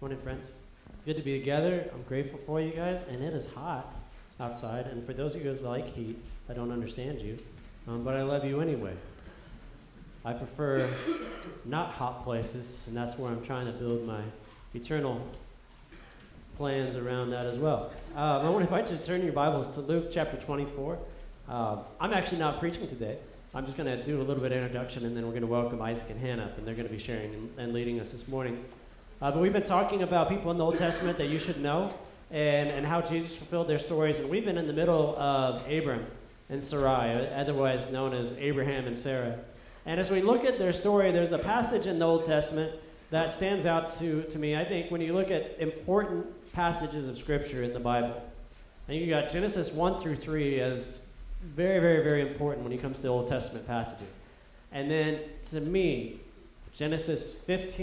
morning, friends. It's good to be together. I'm grateful for you guys, and it is hot outside. And for those of you guys who like heat, I don't understand you, but I love you anyway. I prefer not hot places, and that's where I'm trying to build my eternal plans around that as well. I want to invite you to turn your Bibles to Luke chapter 24. I'm actually not preaching today. I'm just going to do a little bit of introduction, and then we're going to welcome Isaac and Hannah up, and they're going to be sharing and leading us this morning. But we've been talking about people in the Old Testament that you should know and how Jesus fulfilled their stories, and we've been in the middle of Abram and Sarai, otherwise known as Abraham and Sarah. And as we look at their story, there's a passage in the Old Testament that stands out to me, I think, when you look at important passages of Scripture in the Bible. And you got Genesis 1 through 3 as very, very, very important when it comes to Old Testament passages. And then, to me, Genesis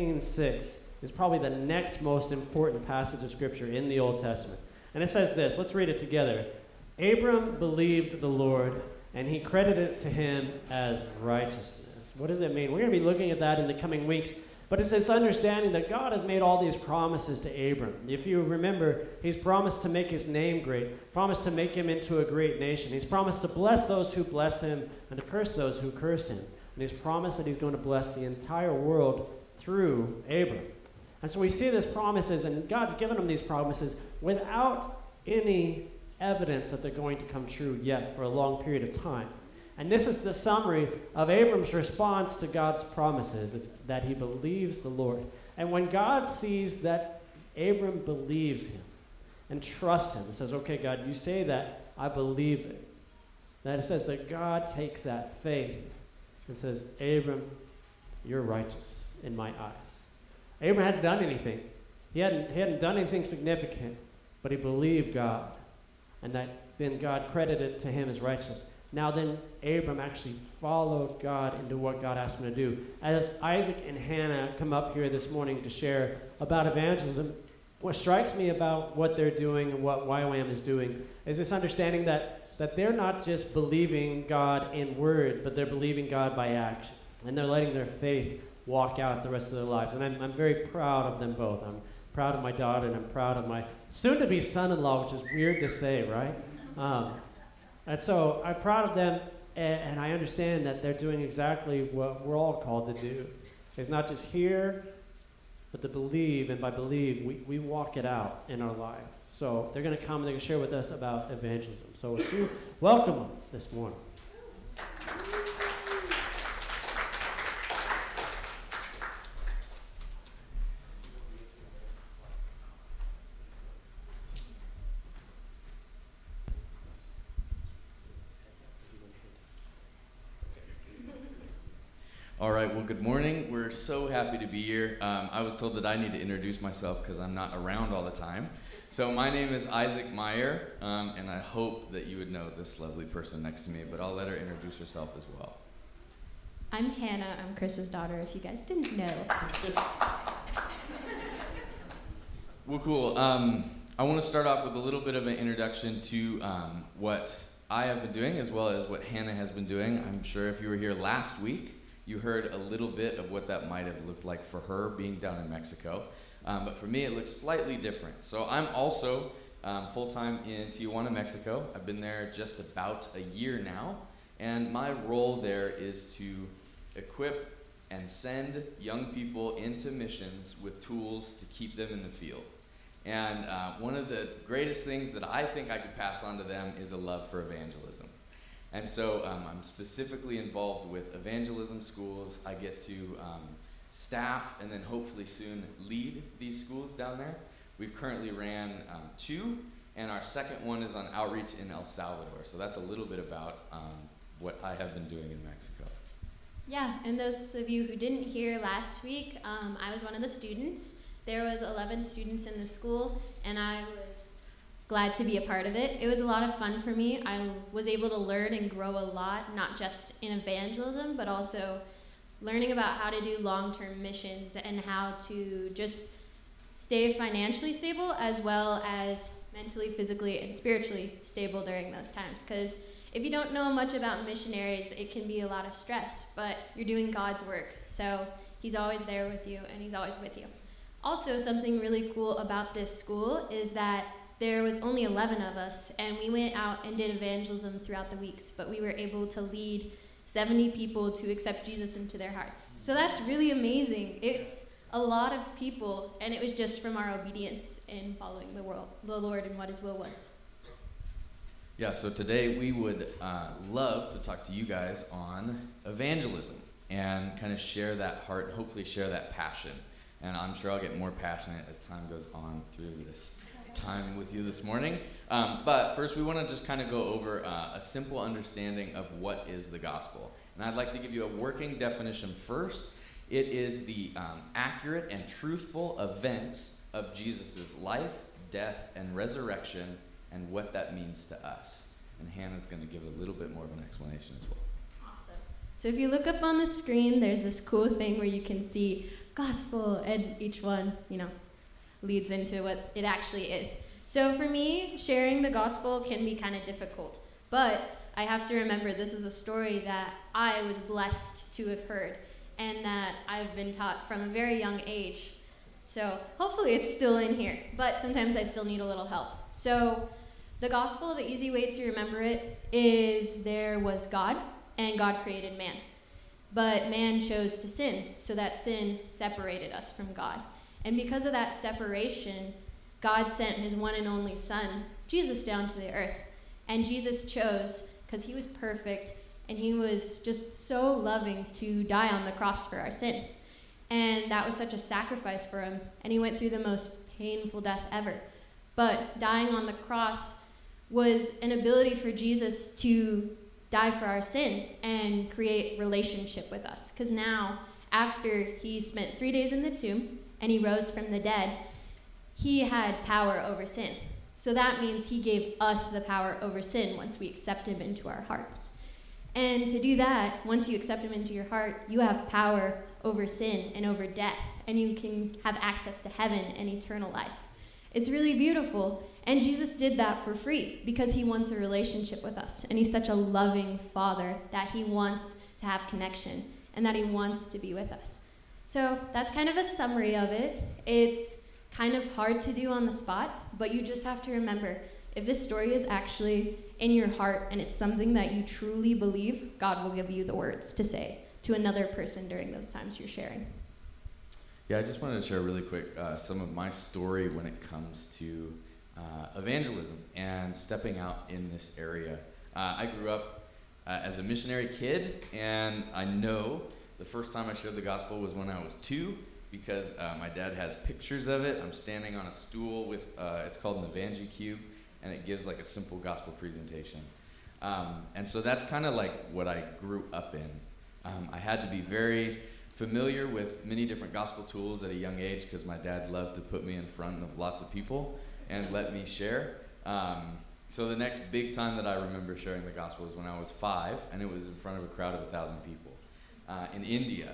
15:6 is probably the next most important passage of Scripture in the Old Testament. And it says this, let's read it together. Abram believed the Lord, and he credited it to him as righteousness. What does it mean? We're going to be looking at that in the coming weeks. But it's this understanding that God has made all these promises to Abram. If you remember, he's promised to make his name great, promised to make him into a great nation. He's promised to bless those who bless him and to curse those who curse him. And he's promised that he's going to bless the entire world through Abram. And so we see these promises, and God's given them these promises without any evidence that they're going to come true yet for a long period of time. And this is the summary of Abram's response to God's promises. It's that he believes the Lord. And when God sees that Abram believes him and trusts him and says, okay, God, you say that, I believe it. Then it says that God takes that faith and says, Abram, you're righteous in my eyes. Abram hadn't done anything. He hadn't done anything significant, but he believed God. And that then God credited to him as righteousness. Now then, Abram actually followed God into what God asked him to do. As Isaac and Hannah come up here this morning to share about evangelism, what strikes me about what they're doing and what YWAM is doing is this understanding that they're not just believing God in word, but they're believing God by action. And they're letting their faith walk out the rest of their lives. And I'm very proud of them both. I'm proud of my daughter, and I'm proud of my soon-to-be son-in-law, which is weird to say, right? And so I'm proud of them, and I understand that they're doing exactly what we're all called to do. It's not just hear, but to believe, and by believe, we walk it out in our life. So they're going to come and they're going to share with us about evangelism. So if you welcome them this morning. All right, well, good morning. We're so happy to be here. I was told that I need to introduce myself because I'm not around all the time. So my name is Isaac Meyer, and I hope that you would know this lovely person next to me, but I'll let her introduce herself as well. I'm Hannah. I'm Chris's daughter, if you guys didn't know. Well, cool. I want to start off with a little bit of an introduction to what I have been doing as well as what Hannah has been doing. I'm sure if you were here last week, you heard a little bit of what that might have looked like for her being down in Mexico. But for me, it looks slightly different. So I'm also full-time in Tijuana, Mexico. I've been there just about a year now. And my role there is to equip and send young people into missions with tools to keep them in the field. And one of the greatest things that I think I could pass on to them is a love for evangelism. And so I'm specifically involved with evangelism schools. I get to staff and then hopefully soon lead these schools down there. We've currently ran 2, and our second one is on outreach in El Salvador. So that's a little bit about what I have been doing in Mexico. Yeah, and those of you who didn't hear last week, I was one of the students. There was 11 students in the school, and I was glad to be a part of it. It was a lot of fun for me. I was able to learn and grow a lot, not just in evangelism, but also learning about how to do long-term missions and how to just stay financially stable as well as mentally, physically, and spiritually stable during those times. Because if you don't know much about missionaries, it can be a lot of stress, but you're doing God's work. So he's always there with you, and he's always with you. Also, something really cool about this school is that there was only 11 of us, and we went out and did evangelism throughout the weeks, but we were able to lead 70 people to accept Jesus into their hearts. So that's really amazing. It's a lot of people, and it was just from our obedience in following the Lord and what his will was. Yeah, so today we would love to talk to you guys on evangelism and kind of share that heart, hopefully share that passion. And I'm sure I'll get more passionate as time goes on through this time with you this morning. But first we want to just kind of go over a simple understanding of what is the gospel. And I'd like to give you a working definition first. It is the accurate and truthful events of Jesus' life, death, and resurrection, and what that means to us. And Hannah's going to give a little bit more of an explanation as well. Awesome. So if you look up on the screen, there's this cool thing where you can see gospel, and each one, leads into what it actually is. So for me, sharing the gospel can be kind of difficult, but I have to remember this is a story that I was blessed to have heard and that I've been taught from a very young age. So hopefully it's still in here, but sometimes I still need a little help. So the gospel, the easy way to remember it is there was God, and God created man. But man chose to sin, so that sin separated us from God. And because of that separation, God sent his one and only Son, Jesus, down to the earth. And Jesus chose, because he was perfect, and he was just so loving, to die on the cross for our sins. And that was such a sacrifice for him, and he went through the most painful death ever. But dying on the cross was an ability for Jesus to die for our sins and create relationship with us. Because now, after he spent 3 days in the tomb and he rose from the dead, he had power over sin. So that means he gave us the power over sin once we accept him into our hearts. And to do that, once you accept him into your heart, you have power over sin and over death, and you can have access to heaven and eternal life. It's really beautiful. And Jesus did that for free because he wants a relationship with us. And he's such a loving Father that he wants to have connection and that he wants to be with us. So that's kind of a summary of it. It's kind of hard to do on the spot, but you just have to remember, if this story is actually in your heart and it's something that you truly believe, God will give you the words to say to another person during those times you're sharing. Yeah, I just wanted to share really quick some of my story when it comes to evangelism and stepping out in this area. I grew up as a missionary kid, and I know the first time I shared the gospel was when I was 2, because my dad has pictures of it. I'm standing on a stool with, it's called an Evangi Cube, and it gives like a simple gospel presentation. And so that's kind of like what I grew up in. I had to be very familiar with many different gospel tools at a young age because my dad loved to put me in front of lots of people and let me share. So the next big time that I remember sharing the gospel was when I was 5, and it was in front of a crowd of 1,000 people in India.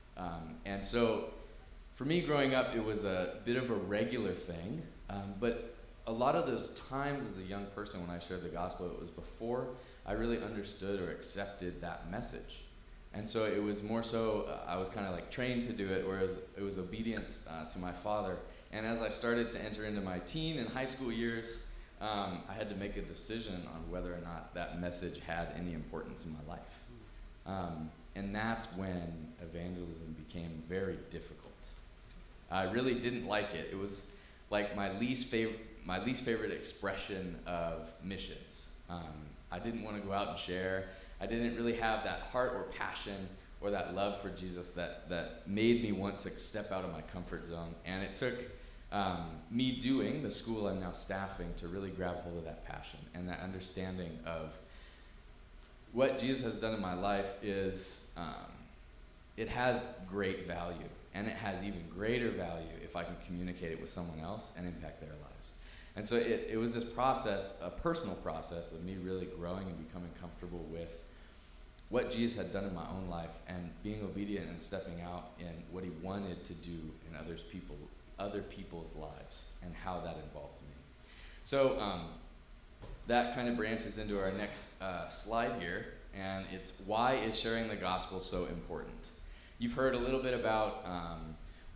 And so for me growing up, it was a bit of a regular thing, but a lot of those times as a young person when I shared the gospel, it was before I really understood or accepted that message. And so it was more so, I was kind of like trained to do it, whereas it was obedience to my father. And as I started to enter into my teen and high school years, I had to make a decision on whether or not that message had any importance in my life. And that's when evangelism became very difficult. I really didn't like it. It was like my least favorite expression of missions. I didn't want to go out and share. I didn't really have that heart or passion or that love for Jesus that made me want to step out of my comfort zone. And it took me doing the school I'm now staffing to really grab hold of that passion and that understanding of what Jesus has done in my life is it has great value, and it has even greater value if I can communicate it with someone else and impact their lives. And so it was this process, a personal process of me really growing and becoming comfortable with what Jesus had done in my own life and being obedient and stepping out in what he wanted to do in other people's lives and how that involved me. So that kind of branches into our next slide here, and it's why is sharing the gospel so important? You've heard a little bit about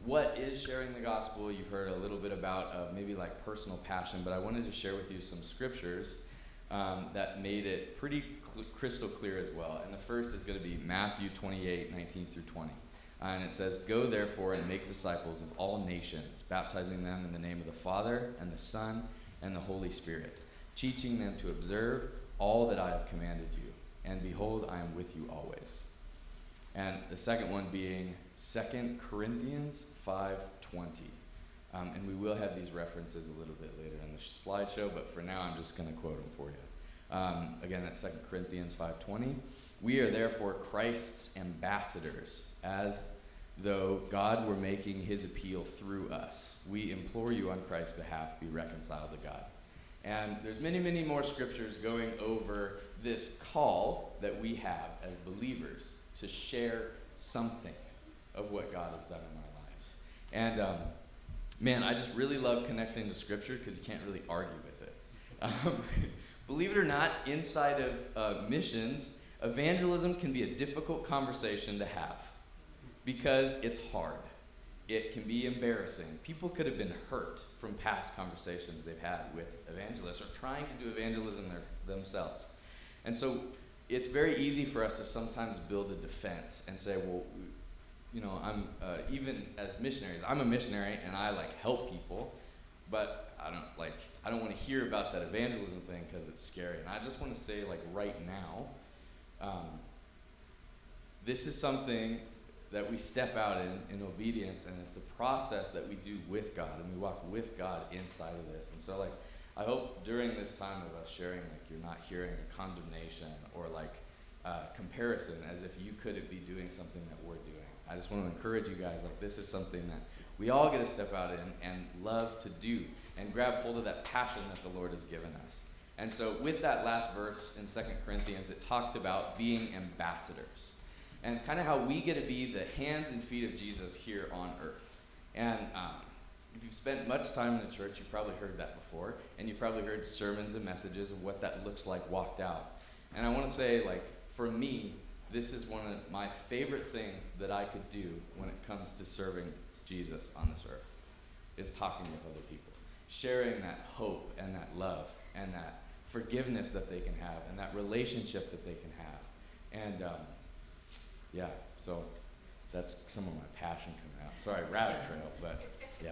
what is sharing the gospel? You've heard a little bit about maybe like personal passion, but I wanted to share with you some scriptures that made it pretty crystal clear as well. And the first is going to be Matthew 28:19 through 20. And it says, "Go therefore and make disciples of all nations, baptizing them in the name of the Father and the Son and the Holy Spirit, teaching them to observe all that I have commanded you. And behold, I am with you always." And the second one being 2 Corinthians 5:20. And we will have these references a little bit later in the slideshow, but for now I'm just going to quote them for you. Again, that's 2 Corinthians 5:20. "We are therefore Christ's ambassadors, as though God were making his appeal through us. We implore you on Christ's behalf, be reconciled to God." And there's many, many more scriptures going over this call that we have as believers to share something of what God has done in our lives. And man, I just really love connecting to scripture because you can't really argue with it. Believe it or not, inside of missions, evangelism can be a difficult conversation to have because it's hard. It can be embarrassing. People could have been hurt from past conversations they've had with evangelists or trying to do evangelism themselves. And so it's very easy for us to sometimes build a defense and say, well, you know, I'm even as missionaries, I'm a missionary and I like help people, but I don't want to hear about that evangelism thing because it's scary. And I just want to say, like, right now, this is something that we step out in obedience, and it's a process that we do with God, and we walk with God inside of this. And so, like, I hope during this time of us sharing, like, you're not hearing a condemnation or like comparison as if you couldn't be doing something that we're doing. I just want to encourage you guys, like, this is something that we all get to step out in and love to do and grab hold of that passion that the Lord has given us. And so with that last verse in 2 Corinthians, it talked about being ambassadors and kind of how we get to be the hands and feet of Jesus here on earth. And if you've spent much time in the church, you've probably heard that before, and you've probably heard sermons and messages of what that looks like walked out. And I want to say, like, for me, this is one of my favorite things that I could do when it comes to serving Jesus on this earth, is talking with other people, sharing that hope and that love and that forgiveness that they can have and that relationship that they can have. And yeah, so that's some of my passion coming out. Sorry, rabbit trail, but yeah.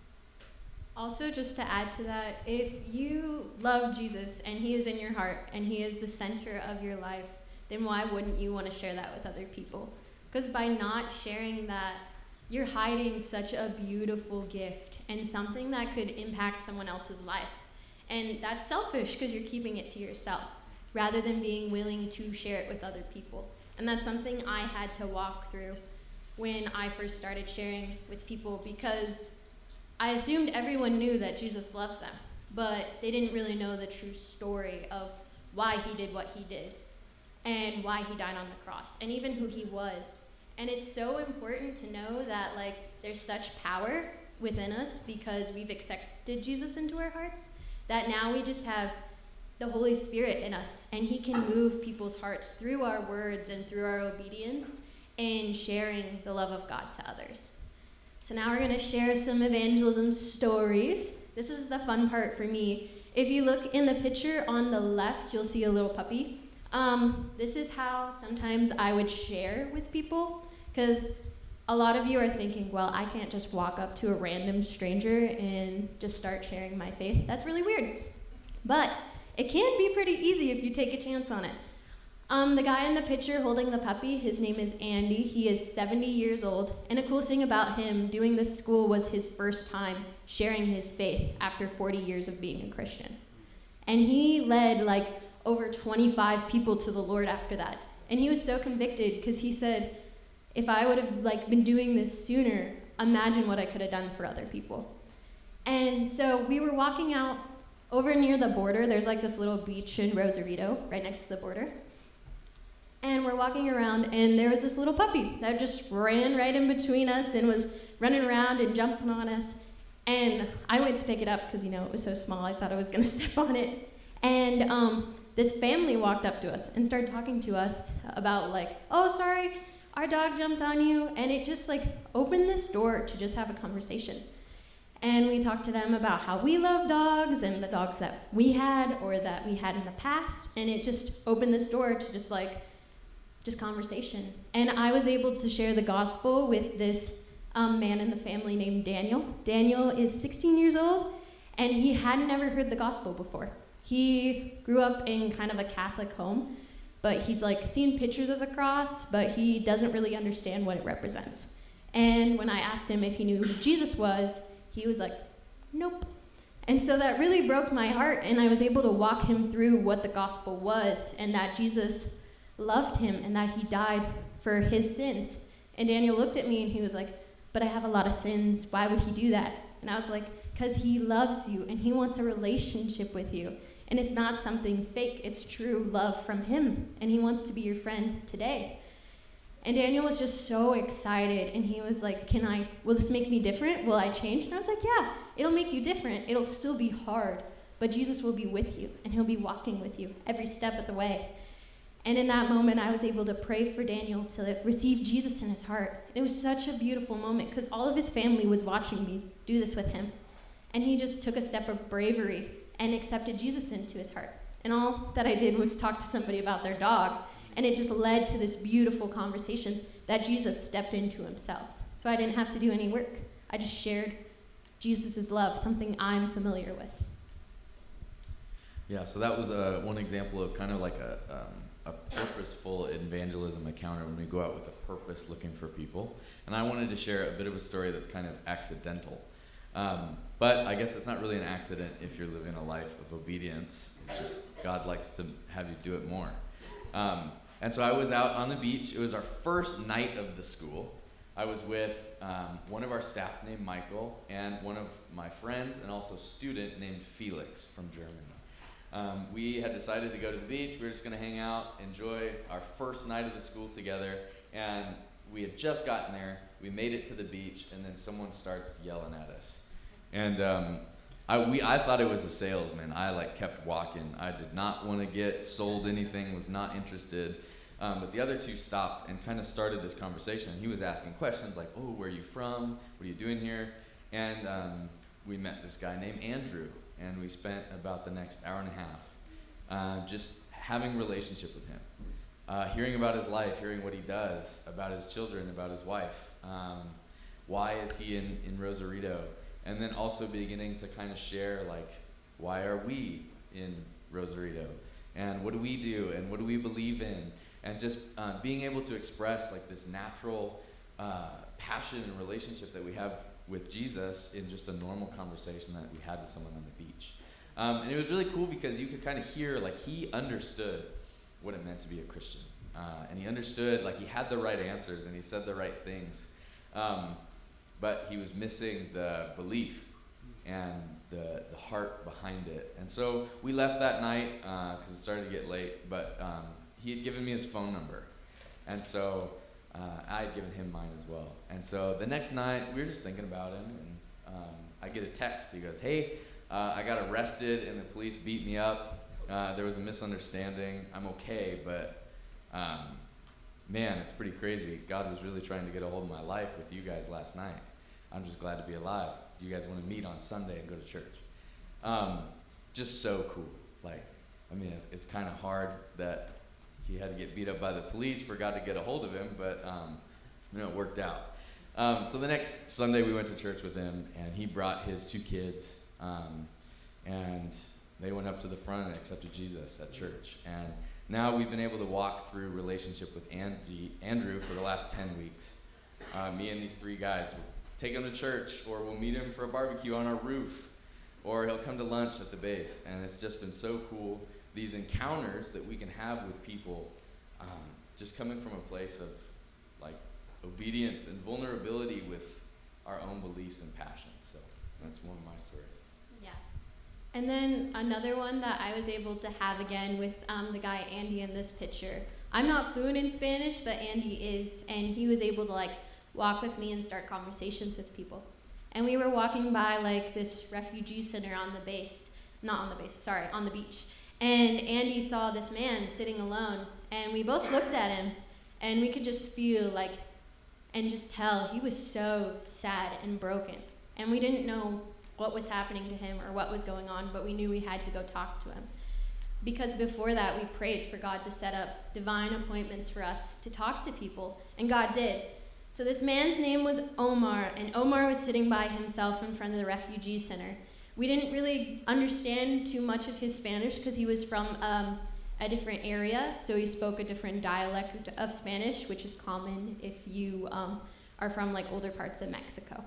Also, just to add to that, if you love Jesus and he is in your heart and he is the center of your life, then why wouldn't you want to share that with other people? Because by not sharing that, you're hiding such a beautiful gift and something that could impact someone else's life. And that's selfish because you're keeping it to yourself rather than being willing to share it with other people. And that's something I had to walk through when I first started sharing with people, because I assumed everyone knew that Jesus loved them, but they didn't really know the true story of why he did what he did and why he died on the cross and even who he was. And it's so important to know that, like, there's such power within us because we've accepted Jesus into our hearts, that now we just have the Holy Spirit in us, and he can move people's hearts through our words and through our obedience and sharing the love of God to others. So now we're going to share some evangelism stories. This is the fun part for me. If you look in the picture on the left, you'll see a little puppy. This is how sometimes I would share with people, because a lot of you are thinking, well, I can't just walk up to a random stranger and just start sharing my faith. That's really weird. But it can be pretty easy if you take a chance on it. The guy in the picture holding the puppy, his name is Andy. He is 70 years old. And a cool thing about him doing this school was his first time sharing his faith after 40 years of being a Christian. And he led like over 25 people to the Lord after that. And he was so convicted because he said, if I would have been doing this sooner, imagine what I could have done for other people. And so we were walking out over near the border. There's like this little beach in Rosarito right next to the border. And we're walking around, and there was this little puppy that just ran right in between us and was running around and jumping on us. And I went to pick it up because, it was so small, I thought I was going to step on it. And this family walked up to us and started talking to us about, oh, sorry, our dog jumped on you, and it just like opened this door to just have a conversation. And we talked to them about how we love dogs and the dogs that we had or that we had in the past, and it just opened this door to just conversation. And I was able to share the gospel with this man in the family named Daniel. Daniel is 16 years old, and he hadn't ever heard the gospel before. He grew up in kind of a Catholic home, but he's like seen pictures of the cross, but he doesn't really understand what it represents. And when I asked him if he knew who Jesus was, he was like, nope. And so that really broke my heart, and I was able to walk him through what the gospel was, and that Jesus loved him, and that he died for his sins. And Daniel looked at me, and he was like, but I have a lot of sins. Why would he do that? And I was like, because he loves you, and he wants a relationship with you. And it's not something fake. It's true love from him, and he wants to be your friend today. And Daniel was just so excited, and he was like, will this make me different? Will I change? And I was like, yeah, it'll make you different. It'll still be hard, but Jesus will be with you, and he'll be walking with you every step of the way. And in that moment, I was able to pray for Daniel to receive Jesus in his heart. It was such a beautiful moment, because all of his family was watching me do this with him. And he just took a step of bravery and accepted Jesus into his heart. And all that I did was talk to somebody about their dog, and it just led to this beautiful conversation that Jesus stepped into himself. So I didn't have to do any work. I just shared Jesus' love, something I'm familiar with. Yeah, so that was one example of kind of like a purposeful evangelism encounter when we go out with a purpose looking for people. And I wanted to share a bit of a story that's kind of accidental. But I guess it's not really an accident if you're living a life of obedience. It's just God likes to have you do it more. And so I was out on the beach. It was our first night of the school. I was with one of our staff named Michael and one of my friends and also a student named Felix from Germany. We had decided to go to the beach. We were just going to hang out, enjoy our first night of the school together. And we had just gotten there. We made it to the beach, and then someone starts yelling at us. And I thought it was a salesman. I kept walking. I did not want to get sold anything, was not interested. But the other two stopped and kind of started this conversation. He was asking questions like, oh, where are you from? What are you doing here? And we met this guy named Andrew, and we spent about the next hour and a half just having a relationship with him. Hearing about his life, hearing what he does, about his children, about his wife. Why is he in Rosarito? And then also beginning to kind of share, why are we in Rosarito? And what do we do? And what do we believe in? And just being able to express this natural passion and relationship that we have with Jesus in just a normal conversation that we had with someone on the beach. And it was really cool because you could kind of hear, he understood what it meant to be a Christian. And he understood, he had the right answers and he said the right things. But he was missing the belief and the heart behind it. And so we left that night because it started to get late, but he had given me his phone number. And so I had given him mine as well. And so the next night, we were just thinking about him, and I get a text. He goes, hey, I got arrested and the police beat me up. There was a misunderstanding. I'm okay, but man, it's pretty crazy. God was really trying to get a hold of my life with you guys last night. I'm just glad to be alive. Do you guys want to meet on Sunday and go to church? Just so cool. It's kind of hard that he had to get beat up by the police for God to get a hold of him, but it worked out. So the next Sunday we went to church with him, and he brought his two kids, and they went up to the front and accepted Jesus at church. And now we've been able to walk through relationship with Andrew for the last 10 weeks. Me and these three guys will take him to church, or we'll meet him for a barbecue on our roof, or he'll come to lunch at the base. And it's just been so cool, these encounters that we can have with people, just coming from a place of obedience and vulnerability with our own beliefs and passions. So that's one of my stories. Yeah. And then another one that I was able to have again with the guy Andy in this picture. I'm not fluent in Spanish, but Andy is, and he was able to walk with me and start conversations with people. And we were walking by this refugee center on the beach. And Andy saw this man sitting alone, and we both looked at him, And we could just feel like, and just tell he was so sad and broken. And we didn't know what was happening to him or what was going on, but we knew we had to go talk to him. Because before that, we prayed for God to set up divine appointments for us to talk to people, and God did. So this man's name was Omar, and Omar was sitting by himself in front of the refugee center. We didn't really understand too much of his Spanish because he was from a different area, so he spoke a different dialect of Spanish, which is common if you are from like older parts of Mexico.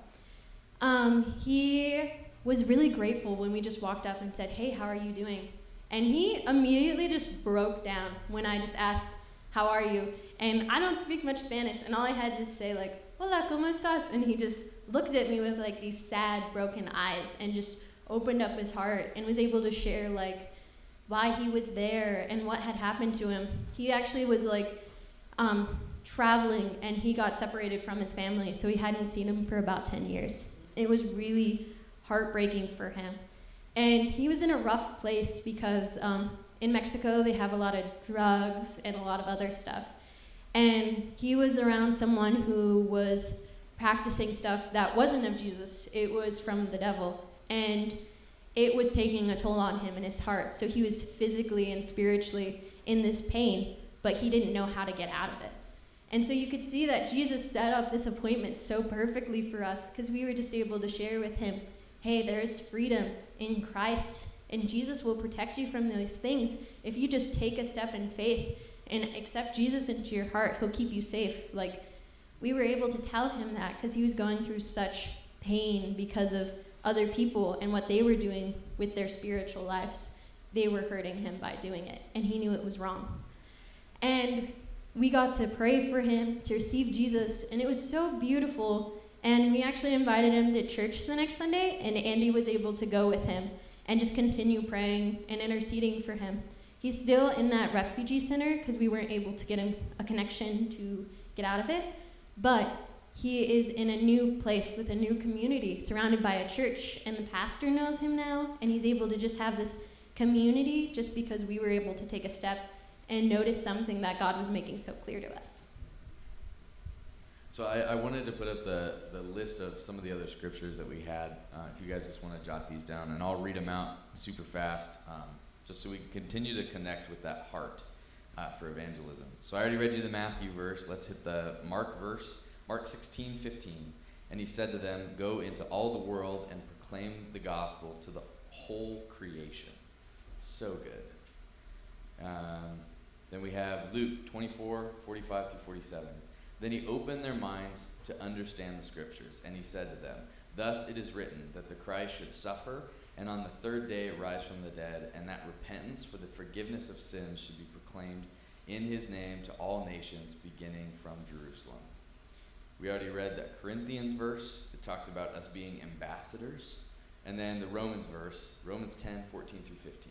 He was really grateful when we just walked up and said, "Hey, how are you doing?" And he immediately just broke down when I just asked, "How are you?" And I don't speak much Spanish, and all I had to say like, "Hola, ¿cómo estás?" And he just looked at me with like these sad, broken eyes and just opened up his heart and was able to share like why he was there and what had happened to him. He actually was like traveling, and he got separated from his family, so he hadn't seen him for about 10 years. It was really heartbreaking for him. And he was in a rough place because in Mexico they have a lot of drugs and a lot of other stuff. And he was around someone who was practicing stuff that wasn't of Jesus. It was from the devil. And it was taking a toll on him and his heart. So he was physically and spiritually in this pain, but he didn't know how to get out of it. And so you could see that Jesus set up this appointment so perfectly for us because we were just able to share with him, hey, there is freedom in Christ, and Jesus will protect you from those things. If you just take a step in faith and accept Jesus into your heart, he'll keep you safe. Like, we were able to tell him that because he was going through such pain because of other people and what they were doing with their spiritual lives. They were hurting him by doing it, and he knew it was wrong. And we got to pray for him to receive Jesus, and it was so beautiful. And we actually invited him to church the next Sunday, and Andy was able to go with him and just continue praying and interceding for him. He's still in that refugee center because we weren't able to get him a connection to get out of it, but he is in a new place with a new community surrounded by a church, and the pastor knows him now, and he's able to just have this community just because we were able to take a step and notice something that God was making so clear to us. So I wanted to put up the list of some of the other scriptures that we had, if you guys just want to jot these down, and I'll read them out super fast, just so we can continue to connect with that heart for evangelism. So I already read you the Matthew verse. Let's hit the Mark verse, Mark 16:15. And he said to them, "Go into all the world and proclaim the gospel to the whole creation." So good. Then we have Luke 24:45-47. Then he opened their minds to understand the scriptures, and he said to them, "Thus it is written that the Christ should suffer, and on the third day rise from the dead, and that repentance for the forgiveness of sins should be proclaimed in his name to all nations, beginning from Jerusalem." We already read that Corinthians verse. It talks about us being ambassadors. And then the Romans verse, Romans 10:14-15.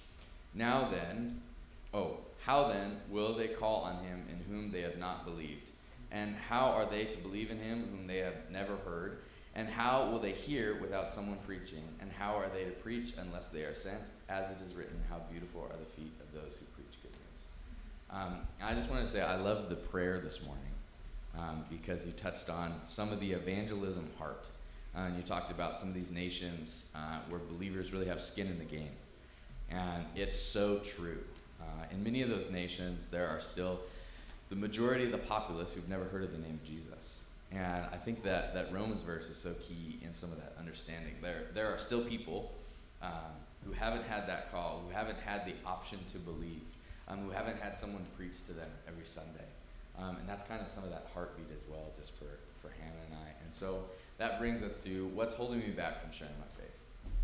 How then will they call on him in whom they have not believed? And how are they to believe in him whom they have never heard? And how will they hear without someone preaching? And how are they to preach unless they are sent? As it is written, how beautiful are the feet of those who preach good news. I just want to say I love the prayer this morning because you touched on some of the evangelism heart. And you talked about some of these nations where believers really have skin in the game. And it's so true. In many of those nations, there are still the majority of the populace who've never heard of the name of Jesus. And I think that Romans verse is so key in some of that understanding. There are still people who haven't had that call, who haven't had the option to believe, who haven't had someone preach to them every Sunday. And that's kind of some of that heartbeat as well, just for Hannah and I. And so that brings us to what's holding me back from sharing my faith.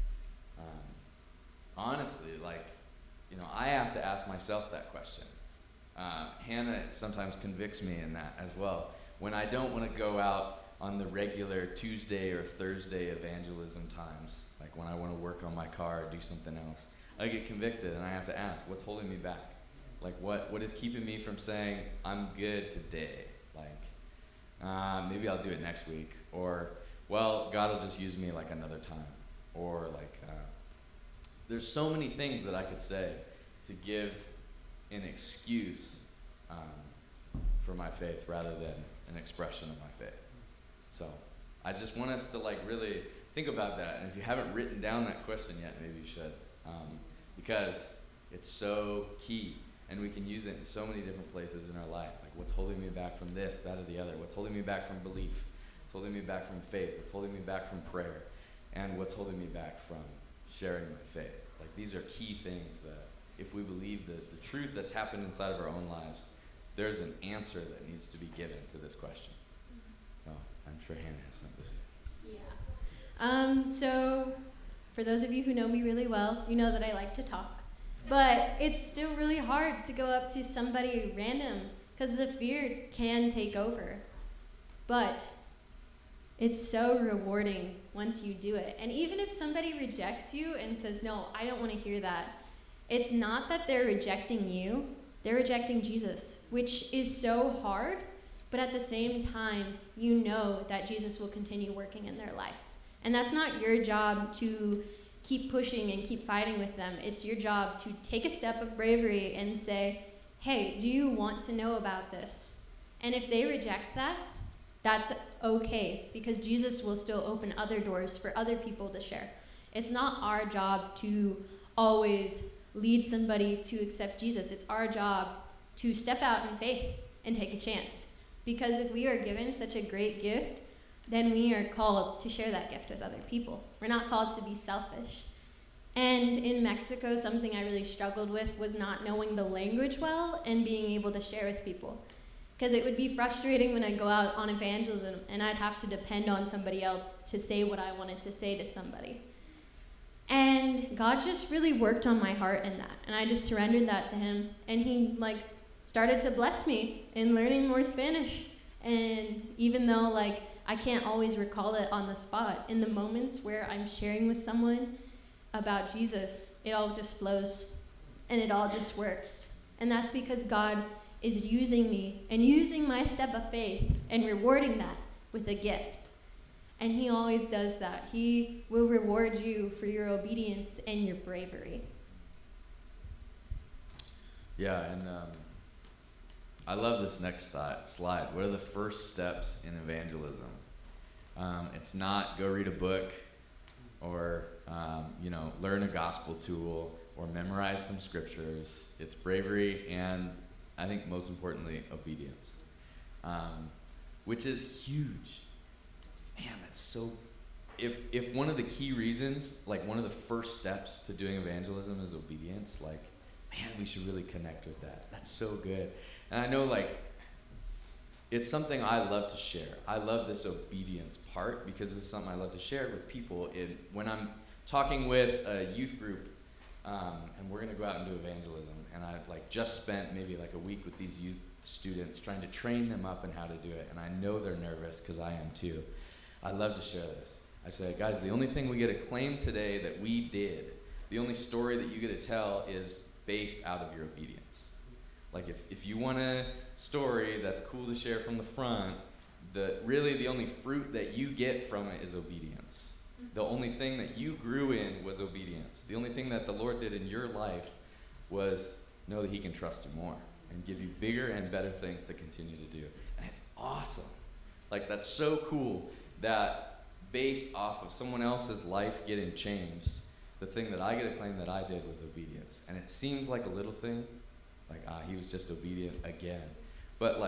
Honestly, I have to ask myself that question. Hannah sometimes convicts me in that as well. When I don't want to go out on the regular Tuesday or Thursday evangelism times, like when I want to work on my car or do something else, I get convicted and I have to ask, what's holding me back? Like what is keeping me from saying, I'm good today? Maybe I'll do it next week. Or, well, God will just use me like another time. Or there's so many things that I could say to give an excuse for my faith rather than an expression of my faith. So I just want us to like really think about that. And if you haven't written down that question yet, maybe you should, because it's so key, and we can use it in so many different places in our life. Like, what's holding me back from this, that, or the other? What's holding me back from belief? What's holding me back from faith? What's holding me back from prayer? And what's holding me back from sharing my faith? Like, these are key things that if we believe the truth that's happened inside of our own lives, there's an answer that needs to be given to this question. Oh, I'm sure Hannah has something to say. Yeah. So for those of you who know me really well, you know that I like to talk. But it's still really hard to go up to somebody random because the fear can take over. But it's so rewarding once you do it. And even if somebody rejects you and says, no, I don't want to hear that, it's not that they're rejecting you, they're rejecting Jesus, which is so hard, but at the same time, you know that Jesus will continue working in their life. And that's not your job to keep pushing and keep fighting with them. It's your job to take a step of bravery and say, hey, do you want to know about this? And if they reject that, that's okay, because Jesus will still open other doors for other people to share. It's not our job to always lead somebody to accept Jesus. It's our job to step out in faith and take a chance. Because if we are given such a great gift, then we are called to share that gift with other people. We're not called to be selfish. And in Mexico, something I really struggled with was not knowing the language well and being able to share with people. Because it would be frustrating when I'd go out on evangelism and I'd have to depend on somebody else to say what I wanted to say to somebody. And God just really worked on my heart in that. And I just surrendered that to him. And he started to bless me in learning more Spanish. And even though I can't always recall it on the spot, in the moments where I'm sharing with someone about Jesus, it all just flows and it all just works. And that's because God is using me and using my step of faith and rewarding that with a gift. And he always does that. He will reward you for your obedience and your bravery. Yeah, and I love this next slide. What are the first steps in evangelism? It's not go read a book or learn a gospel tool or memorize some scriptures. It's bravery and, I think most importantly, obedience, which is huge. Man, that's so... If one of the key reasons, one of the first steps to doing evangelism is obedience, man, we should really connect with that. That's so good. And I know, it's something I love to share. I love this obedience part because this is something I love to share with people. When I'm talking with a youth group, and we're going to go out and do evangelism, and I've just spent maybe a week with these youth students trying to train them up in how to do it, and I know they're nervous because I am too. I love to share this. I say, guys, the only thing we get to claim today that we did, the only story that you get to tell is based out of your obedience. If you want a story that's cool to share from the front, really the only fruit that you get from it is obedience. The only thing that you grew in was obedience. The only thing that the Lord did in your life was know that he can trust you more and give you bigger and better things to continue to do. And it's awesome. That's so cool that based off of someone else's life getting changed, the thing that I get to claim that I did was obedience. And it seems like a little thing, he was just obedient again. But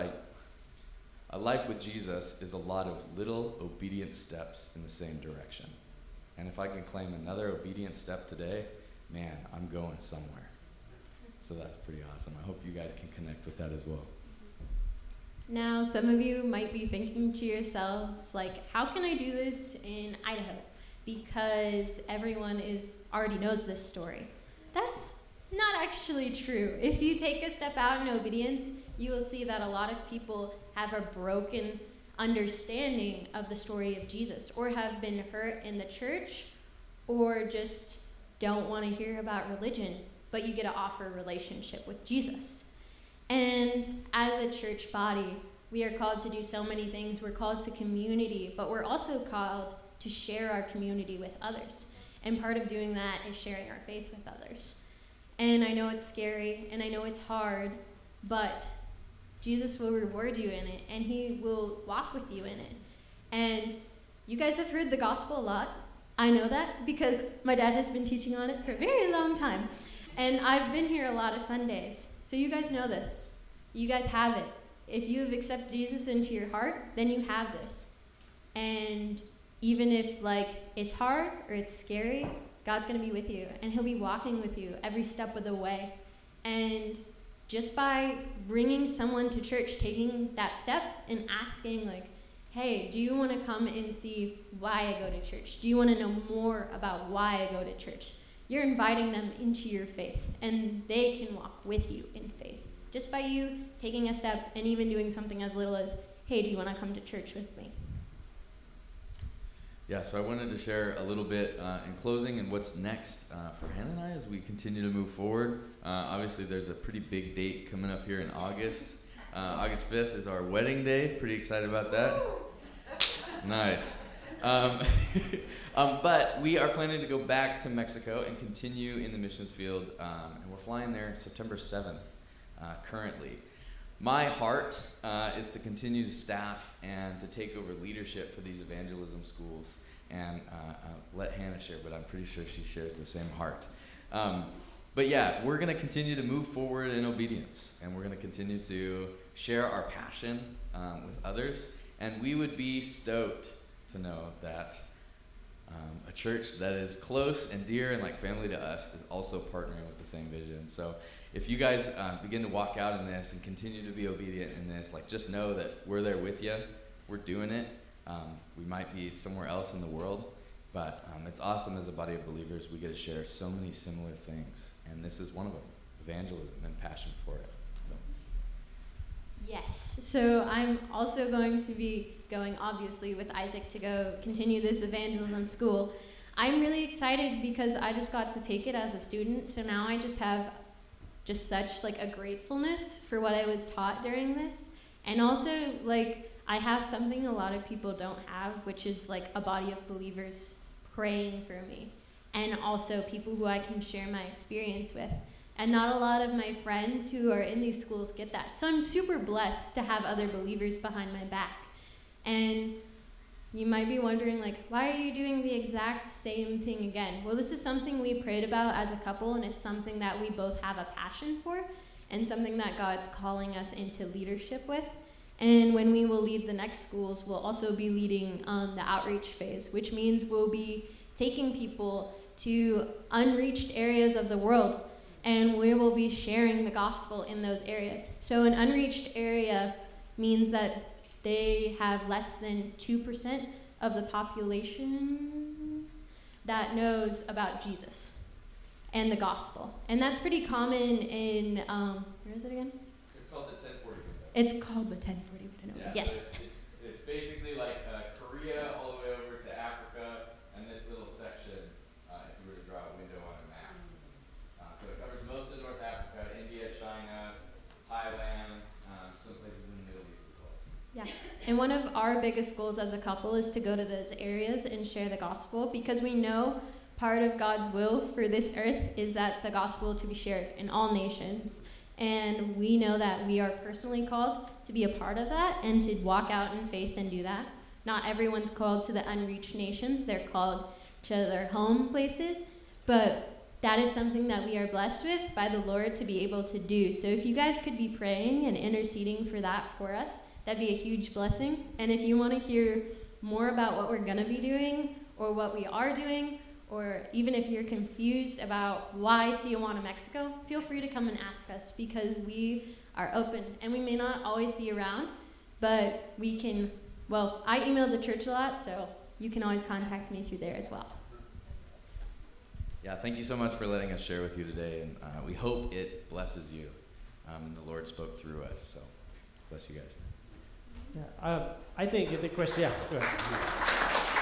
a life with Jesus is a lot of little obedient steps in the same direction. And if I can claim another obedient step today, man, I'm going somewhere. So that's pretty awesome. I hope you guys can connect with that as well. Now, some of you might be thinking to yourselves, how can I do this in Idaho? Because everyone already knows this story. That's not actually true. If you take a step out in obedience, you will see that a lot of people have a broken understanding of the story of Jesus, or have been hurt in the church, or just don't want to hear about religion, but you get to offer a relationship with Jesus. And as a church body, we are called to do so many things. We're called to community, but we're also called to share our community with others. And part of doing that is sharing our faith with others. And I know it's scary, and I know it's hard, but Jesus will reward you in it, and he will walk with you in it. And you guys have heard the gospel a lot. I know that because my dad has been teaching on it for a very long time. And I've been here a lot of Sundays. So you guys know this. You guys have it. If you have accepted Jesus into your heart, then you have this. And even if it's hard or it's scary, God's going to be with you, and he'll be walking with you every step of the way. And just by bringing someone to church, taking that step and asking hey, do you want to come and see why I go to church? Do you want to know more about why I go to church? You're inviting them into your faith, and they can walk with you in faith. Just by you taking a step and even doing something as little as, hey, do you want to come to church with me? Yeah, so I wanted to share a little bit in closing and what's next for Hannah and I as we continue to move forward. Obviously, there's a pretty big date coming up here in August. August 5th is our wedding day. Pretty excited about that. Nice. But we are planning to go back to Mexico and continue in the missions field, and we're flying there September 7th currently. My heart is to continue to staff and to take over leadership for these evangelism schools, and let Hannah share, but I'm pretty sure she shares the same heart. But yeah, we're going to continue to move forward in obedience, and we're going to continue to share our passion with others, and we would be stoked to know that a church that is close and dear and like family to us is also partnering with the same vision. So if you guys begin to walk out in this and continue to be obedient in this, just know that we're there with you. We're doing it. We might be somewhere else in the world, but it's awesome as a body of believers. We get to share so many similar things, and this is one of them, evangelism and passion for it. So. Yes. So I'm also going to be going, obviously, with Isaac to go continue this evangelism school. I'm really excited because I just got to take it as a student, so now I just have such a gratefulness for what I was taught during this. And also I have something a lot of people don't have, which is a body of believers praying for me, and also people who I can share my experience with. And not a lot of my friends who are in these schools get that. So I'm super blessed to have other believers behind my back. And you might be wondering, why are you doing the exact same thing again? Well, this is something we prayed about as a couple, and it's something that we both have a passion for, and something that God's calling us into leadership with. And when we will lead the next schools, we'll also be leading the outreach phase, which means we'll be taking people to unreached areas of the world, and we will be sharing the gospel in those areas. So an unreached area means that they have less than 2% of the population that knows about Jesus and the gospel. And that's pretty common in, where is it again? It's called the 1040 window. It's called the 1040 window. Yeah, yes. So it's basically Korea all the way over to Africa, and this little section, if you were to draw a window on a map. So it covers most of North Africa, India, China, Thailand, some places in the Middle East as well. Yeah, and one of our biggest goals as a couple is to go to those areas and share the gospel, because we know part of God's will for this earth is that the gospel to be shared in all nations. And we know that we are personally called to be a part of that and to walk out in faith and do that. Not everyone's called to the unreached nations. They're called to their home places. But that is something that we are blessed with by the Lord to be able to do. So if you guys could be praying and interceding for that for us, that'd be a huge blessing. And if you want to hear more about what we're going to be doing or what we are doing, or even if you're confused about why Tijuana, Mexico, feel free to come and ask us, because we are open. And we may not always be around, but we can, I email the church a lot, so you can always contact me through there as well. Yeah, thank you so much for letting us share with you today, and we hope it blesses you. The Lord spoke through us, so bless you guys. Yeah, I think the question, yeah, go ahead.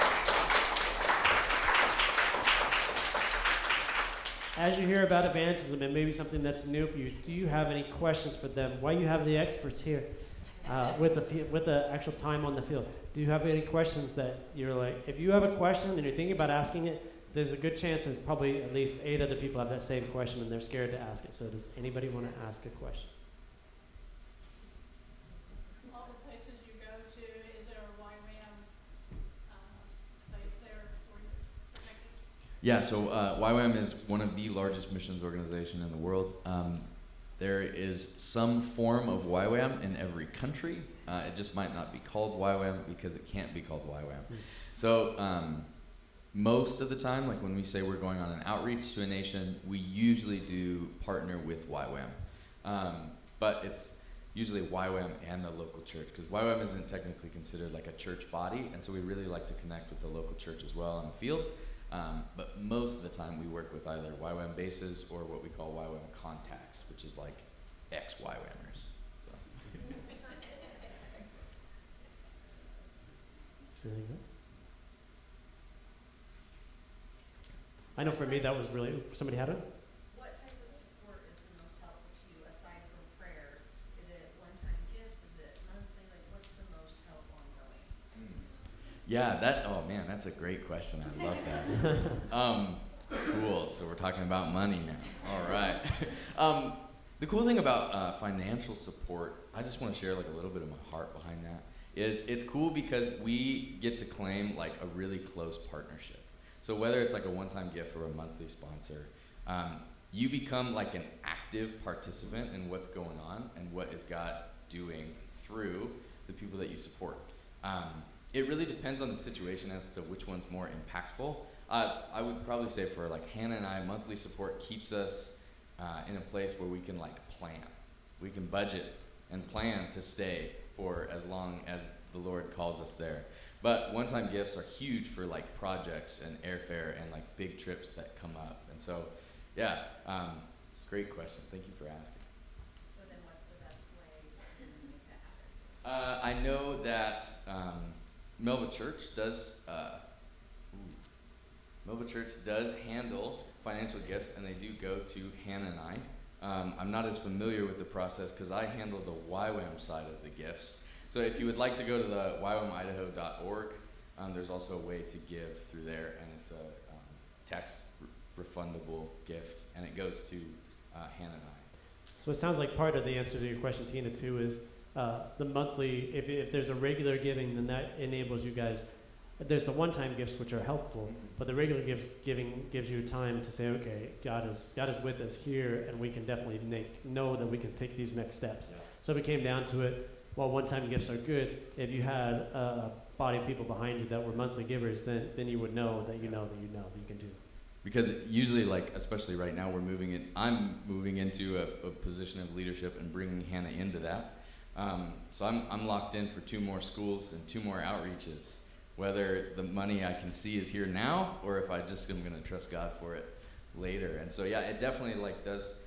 As you hear about evangelism, and maybe something that's new for you, do you have any questions for them? While you have the experts here with the actual time on the field, do you have any questions that you're if you have a question and you're thinking about asking it, there's a good chance there's probably at least 8 other people have that same question and they're scared to ask it. So does anybody want to ask a question? Yeah, so YWAM is one of the largest missions organization in the world. There is some form of YWAM in every country. It just might not be called YWAM because it can't be called YWAM. So most of the time, like when we say we're going on an outreach to a nation, we usually do partner with YWAM. But it's usually YWAM and the local church, because YWAM isn't technically considered like a church body, and so we really like to connect with the local church as well in the field. But most of the time we work with either YWAM bases or what we call YWAM contacts, which is like ex-YWAMers. So. Anything else? I know for me that was really, somebody had it? What type of support is the most helpful to you aside from prayers? Is it one-time gifts? Is it monthly? Like, what's the most help ongoing? Yeah, oh man, that's a great question. I love that. Cool, so we're talking about money now. All right. The cool thing about financial support, I just want to share like a little bit of my heart behind that, is it's cool because we get to claim like a really close partnership. So whether it's like a one-time gift or a monthly sponsor, you become like an active participant in what's going on and what is God doing through the people that you support. It really depends on the situation as to which one's more impactful. I would probably say for like Hannah and I, monthly support keeps us in a place where we can like plan. We can budget and plan to stay for as long as the Lord calls us there. But one-time gifts are huge for like projects and airfare and like big trips that come up. And so, yeah, great question. Thank you for asking. So then what's the best way to make that happen? I know that Melba Church does handle financial gifts, and they do go to Hannah and I. I'm not as familiar with the process because I handle the YWAM side of the gifts. So if you would like to go to the ywamidaho.org, there's also a way to give through there, and it's a tax refundable gift, and it goes to Hannah and I. So it sounds like part of the answer to your question, Tina, too, is the monthly, if there's a regular giving, then that enables you guys. There's the one-time gifts, which are helpful, but the regular giving gives you time to say, okay, God is with us here, and we can definitely know that we can take these next steps. Yeah. So if it came down to it, while one-time gifts are good, if you had a body of people behind you that were monthly givers, then you would know that you can do. Because usually, like, especially right now, I'm moving into a position of leadership and bringing Hannah into that. So I'm locked in for 2 more schools and 2 more outreaches. Whether the money I can see is here now, or if I just am going to trust God for it later. And so, yeah, it definitely like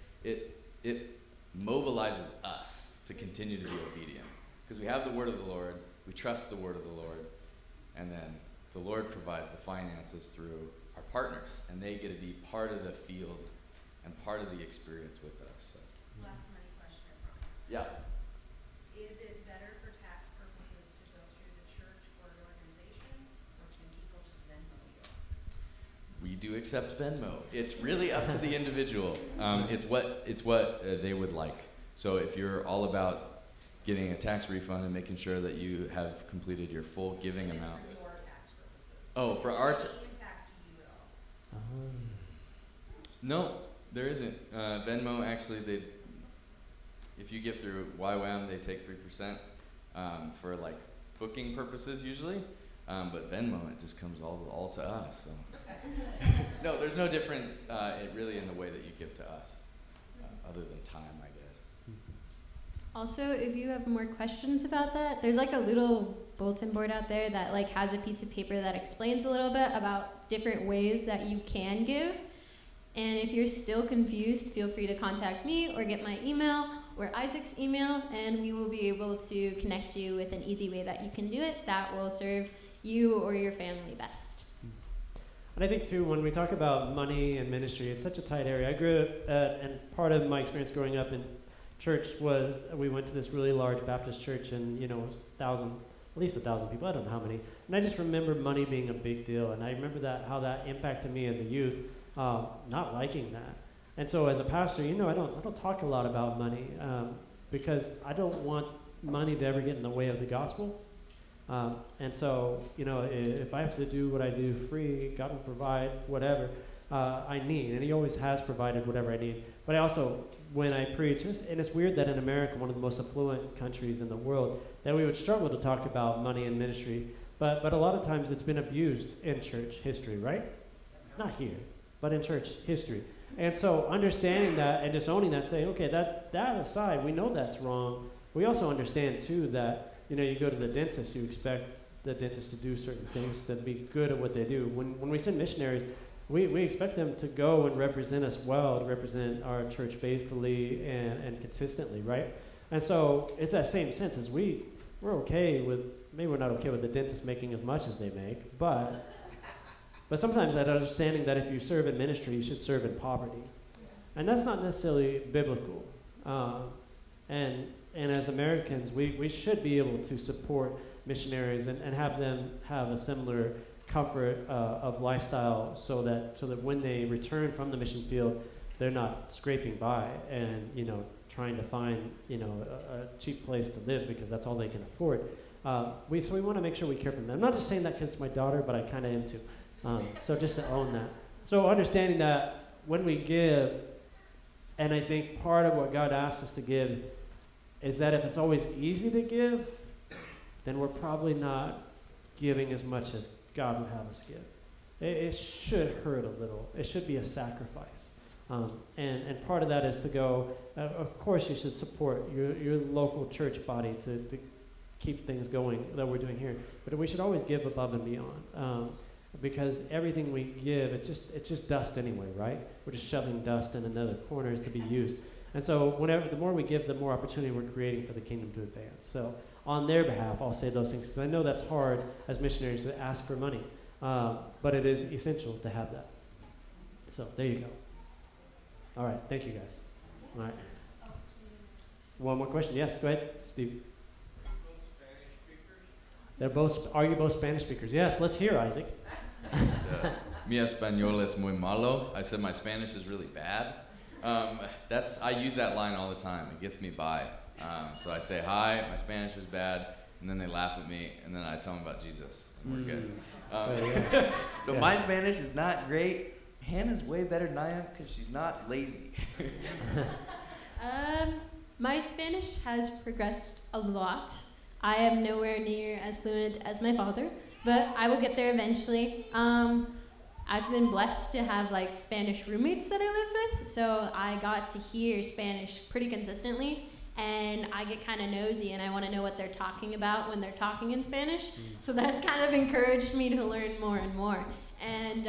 it mobilizes us to continue to be obedient. Because we have the word of the Lord, we trust the word of the Lord, and then the Lord provides the finances through our partners, and they get to be part of the field and part of the experience with us. So. Last money question, I promise. Yeah. Is it better for tax purposes to go through the church or an organization, or can people just Venmo you? We do accept Venmo. It's really up to the individual. It's what they would like. So if you're all about getting a tax refund and making sure that you have completed your full giving amount. For your tax purposes. Oh, for our Does it impact to you at all? No, there isn't. Venmo actually, if you give through YWAM, they take 3% for like booking purposes usually. But Venmo, it just comes all to us. So. No, there's no difference really in the way that you give to us, other than time, I guess. Also, if you have more questions about that, there's like a little bulletin board out there that like has a piece of paper that explains a little bit about different ways that you can give. And if you're still confused, feel free to contact me or get my email or Isaac's email, and we will be able to connect you with an easy way that you can do it that will serve you or your family best. And I think, too, when we talk about money and ministry, it's such a tight area. I grew up, and part of my experience growing up in church was we went to this really large Baptist church, and, at least 1,000 people, I don't know how many. And I just remember money being a big deal, and I remember how that impacted me as a youth, not liking that. And so as a pastor, I don't talk a lot about money because I don't want money to ever get in the way of the gospel. And so, if I have to do what I do free, God will provide whatever I need. And he always has provided whatever I need. But I also, when I preach, and it's weird that in America, one of the most affluent countries in the world, that we would struggle to talk about money and ministry. But a lot of times it's been abused in church history, right? Not here, but in church history. And so understanding that and just owning that, saying, okay, that aside, we know that's wrong. We also understand, too, that, you go to the dentist, you expect the dentist to do certain things, to be good at what they do. When we send missionaries, we expect them to go and represent us well, to represent our church faithfully and consistently, right? And so it's that same sense as we're okay with, maybe we're not okay with the dentist making as much as they make, but sometimes that understanding that if you serve in ministry, you should serve in poverty. And that's not necessarily biblical. And as Americans, we should be able to support missionaries and have them have a similar comfort of lifestyle so that when they return from the mission field, they're not scraping by and, trying to find, a cheap place to live because that's all they can afford. So we want to make sure we care for them. I'm not just saying that because it's my daughter, but I kind of am too. So just to own that. So understanding that when we give, and I think part of what God asks us to give is that if it's always easy to give, then we're probably not giving as much as God would have us give. It should hurt a little. It should be a sacrifice. And part of that is to go, of course you should support your local church body to keep things going that we're doing here. But we should always give above and beyond. Because everything we give, it's just dust anyway, right? We're just shoving dust in another corner to be used. And so the more we give, the more opportunity we're creating for the kingdom to advance. So on their behalf, I'll say those things, because I know that's hard as missionaries to ask for money. But it is essential to have that. So there you go. All right, thank you guys. All right. One more question. Yes, go ahead, Steve. Are you both Spanish speakers? Yes, let's hear, Isaac. Mi español es muy malo. I said my Spanish is really bad. I use that line all the time. It gets me by. So I say, hi, my Spanish is bad, and then they laugh at me, and then I tell them about Jesus, and we're good. So my Spanish is not great. Hannah's way better than I am because she's not lazy. My Spanish has progressed a lot. I am nowhere near as fluent as my father, but I will get there eventually. I've been blessed to have Spanish roommates that I lived with, so I got to hear Spanish pretty consistently, and I get kind of nosy and I want to know what they're talking about when they're talking in Spanish. So that kind of encouraged me to learn more and more. And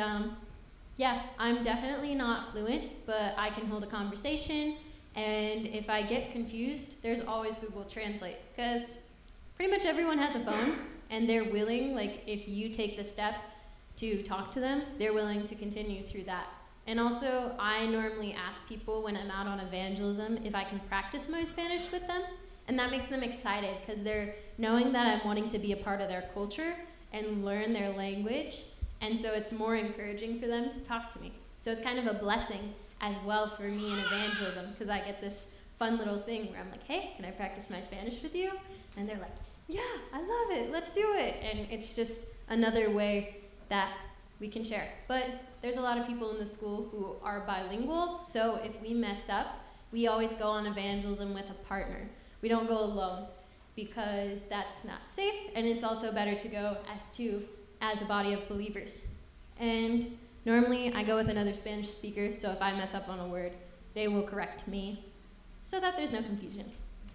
I'm definitely not fluent, but I can hold a conversation, and if I get confused, there's always Google Translate, because pretty much everyone has a phone, and they're willing, if you take the step to talk to them, they're willing to continue through that. And also, I normally ask people when I'm out on evangelism if I can practice my Spanish with them, and that makes them excited, because they're knowing that I'm wanting to be a part of their culture and learn their language, and so it's more encouraging for them to talk to me. So it's kind of a blessing as well for me in evangelism, because I get this fun little thing where I'm like, hey, can I practice my Spanish with you? And they're like, yeah, I love it, let's do it. And it's just another way that we can share. But there's a lot of people in the school who are bilingual, so if we mess up, we always go on evangelism with a partner. We don't go alone, because that's not safe, and it's also better to go as a body of believers. And normally I go with another Spanish speaker, so if I mess up on a word, they will correct me, so that there's no confusion.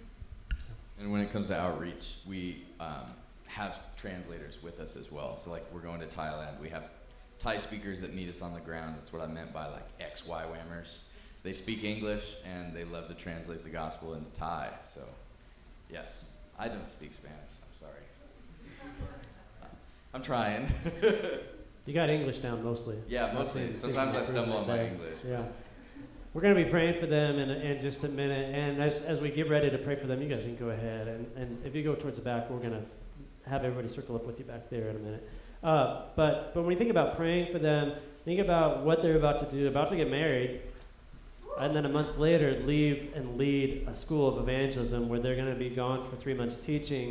And when it comes to outreach, we have translators with us as well. So we're going to Thailand. We have Thai speakers that meet us on the ground. That's what I meant by XY-whammers. They speak English, and they love to translate the gospel into Thai. So, yes, I don't speak Spanish. I'm sorry. I'm trying. You got English down mostly. Yeah, mostly. Sometimes I stumble on my English. Yeah. We're going to be praying for them in just a minute. And as we get ready to pray for them, you guys can go ahead. And if you go towards the back, we're going to have everybody circle up with you back there in a minute. But when we think about praying for them, think about what they're about to do, about to get married, and then a month later leave and lead a school of evangelism where they're going to be gone for 3 months teaching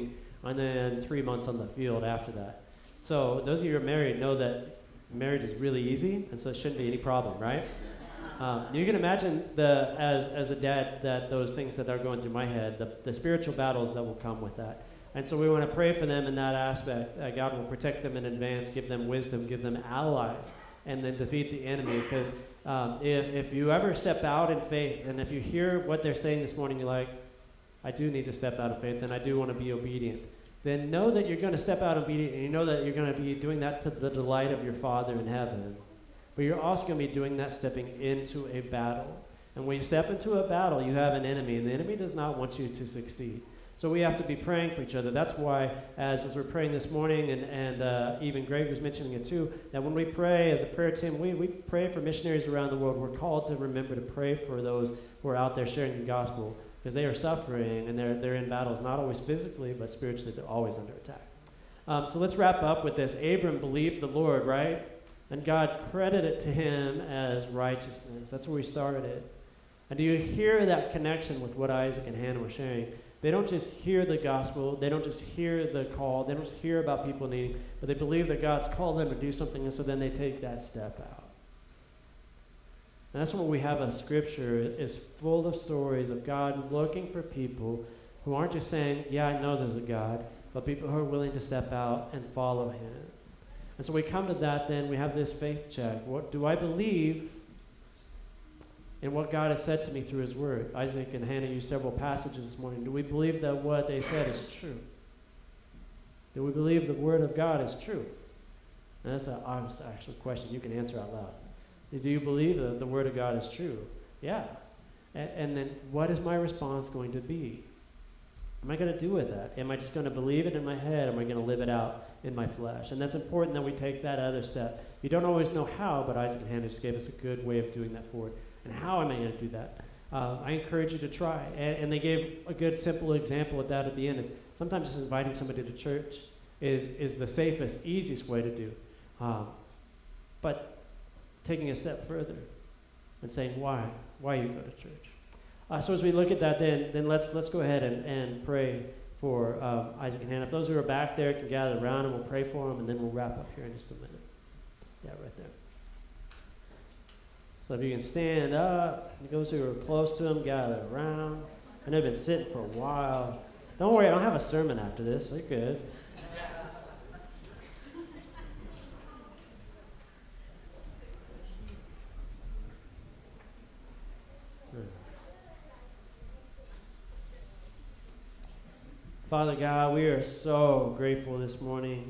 and then 3 months on the field after that. So those of you who are married know that marriage is really easy, and so it shouldn't be any problem, right? You can imagine as a dad that those things that are going through my head, the spiritual battles that will come with that. And so we want to pray for them in that aspect. God will protect them in advance, give them wisdom, give them allies, and then defeat the enemy. Because if you ever step out in faith, and if you hear what they're saying this morning, you're like, I do need to step out of faith, and I do want to be obedient, then know that you're going to step out obedient, and you know that you're going to be doing that to the delight of your Father in heaven. But you're also going to be doing that stepping into a battle. And when you step into a battle, you have an enemy, and the enemy does not want you to succeed. So we have to be praying for each other. That's why, as we're praying this morning, and even Greg was mentioning it too, that when we pray as a prayer team, we pray for missionaries around the world. We're called to remember to pray for those who are out there sharing the gospel, because they are suffering, and they're in battles, not always physically, but spiritually. They're always under attack. So let's wrap up with this. Abram believed the Lord, right? And God credited it to him as righteousness. That's where we started it. And do you hear that connection with what Isaac and Hannah were sharing? They don't just hear the gospel. They don't just hear the call. They don't just hear about people needing, but they believe that God's called them to do something, and so then they take that step out. And that's what we have in Scripture is full of stories of God looking for people who aren't just saying, yeah, I know there's a God, but people who are willing to step out and follow him. And so we come to that then, we have this faith check. What do I believe in what God has said to me through his word? Isaac and Hannah used several passages this morning. Do we believe that what they said is true? Do we believe the word of God is true? And that's an honest actual question you can answer out loud. Do you believe that the word of God is true? Yeah. And then what is my response going to be? Am I going to do with that? Am I just going to believe it in my head? Or am I going to live it out in my flesh? And that's important that we take that other step. You don't always know how, but Isaac and Hannah just gave us a good way of doing that forward. And how am I going to do that? I encourage you to try. And they gave a good, simple example of that at the end. Is sometimes just inviting somebody to church is the safest, easiest way to do. But taking a step further and saying why you go to church. So as we look at that, then let's go ahead and pray for Isaac and Hannah. If those who are back there can gather around, and we'll pray for them, and then we'll wrap up here in just a minute. Yeah, right there. So if you can stand up, those who are close to them, gather around. I know they've been sitting for a while. Don't worry, I don't have a sermon after this. You're good. Father God, we are so grateful this morning.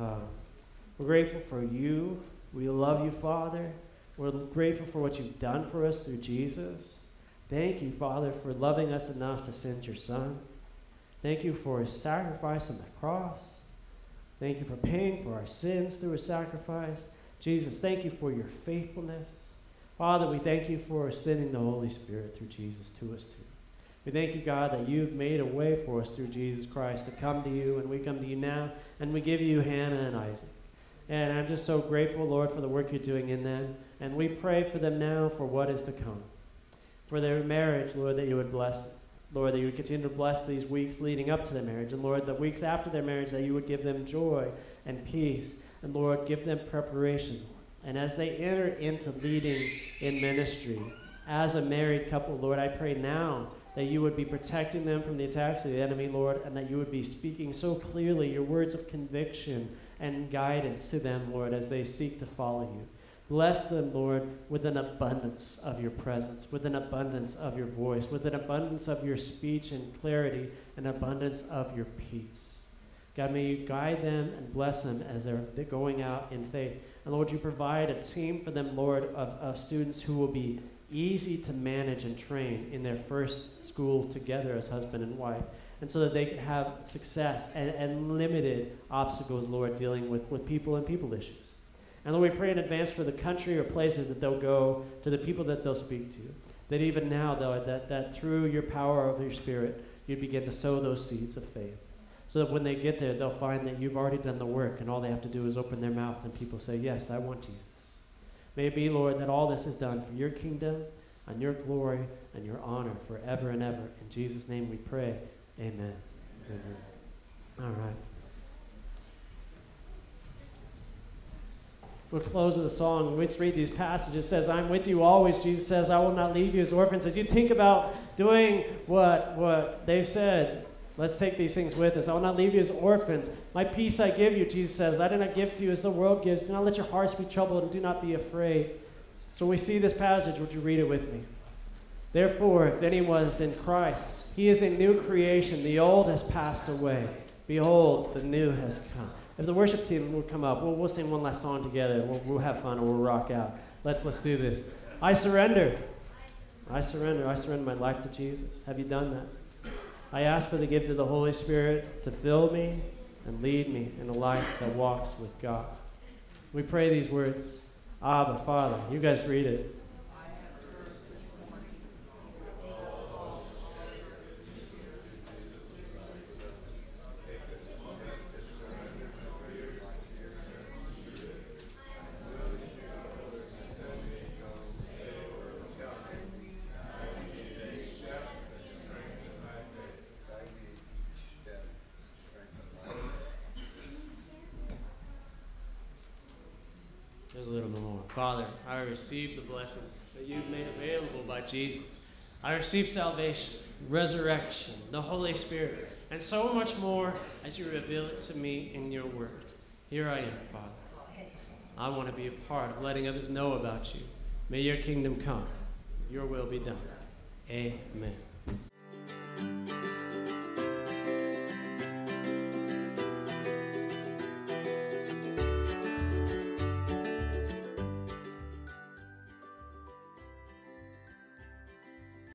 We're grateful for you. We love you, Father. We're grateful for what you've done for us through Jesus. Thank you, Father, for loving us enough to send your Son. Thank you for his sacrifice on the cross. Thank you for paying for our sins through his sacrifice. Jesus, thank you for your faithfulness. Father, we thank you for sending the Holy Spirit through Jesus to us too. We thank you, God, that you've made a way for us through Jesus Christ to come to you, and we come to you now, and we give you Hannah and Isaac. And I'm just so grateful, Lord, for the work you're doing in them. And we pray for them now for what is to come. For their marriage, Lord, that you would bless it. Lord, that you would continue to bless these weeks leading up to their marriage. And Lord, the weeks after their marriage, that you would give them joy and peace. And Lord, give them preparation. And as they enter into leading in ministry, as a married couple, Lord, I pray now that you would be protecting them from the attacks of the enemy, Lord, and that you would be speaking so clearly your words of conviction and guidance to them, Lord, as they seek to follow you. Bless them, Lord, with an abundance of your presence, with an abundance of your voice, with an abundance of your speech and clarity, an abundance of your peace. God, may you guide them and bless them as they're going out in faith. And Lord, you provide a team for them, Lord, of students who will be easy to manage and train in their first school together as husband and wife, and so that they can have success and limited obstacles, Lord, dealing with people and people issues. And Lord, we pray in advance for the country or places that they'll go, to the people that they'll speak to, that even now, though, that through your power of your Spirit, you'd begin to sow those seeds of faith, so that when they get there, they'll find that you've already done the work, and all they have to do is open their mouth, and people say, yes, I want Jesus. May it be, Lord, that all this is done for your kingdom and your glory and your honor forever and ever. In Jesus' name we pray. Amen. Amen. All right. We'll close with a song. Let's read these passages. It says, I'm with you always. Jesus says, I will not leave you as orphans. As you think about doing what they've said, let's take these things with us. I will not leave you as orphans. My peace I give you, Jesus says. I do not give to you as the world gives. Do not let your hearts be troubled and do not be afraid. So we see this passage. Would you read it with me? Therefore, if anyone is in Christ, he is a new creation. The old has passed away. Behold, the new has come. If the worship team will come up, we'll sing one last song together. We'll have fun and we'll rock out. Let's do this. I surrender. I surrender. I surrender my life to Jesus. Have you done that? I ask for the gift of the Holy Spirit to fill me and lead me in a life that walks with God. We pray these words. Abba, Father. You guys read it. There's a little bit more. Father, I receive the blessings that you've made available by Jesus. I receive salvation, resurrection, the Holy Spirit, and so much more as you reveal it to me in your word. Here I am, Father. I want to be a part of letting others know about you. May your kingdom come. Your will be done. Amen.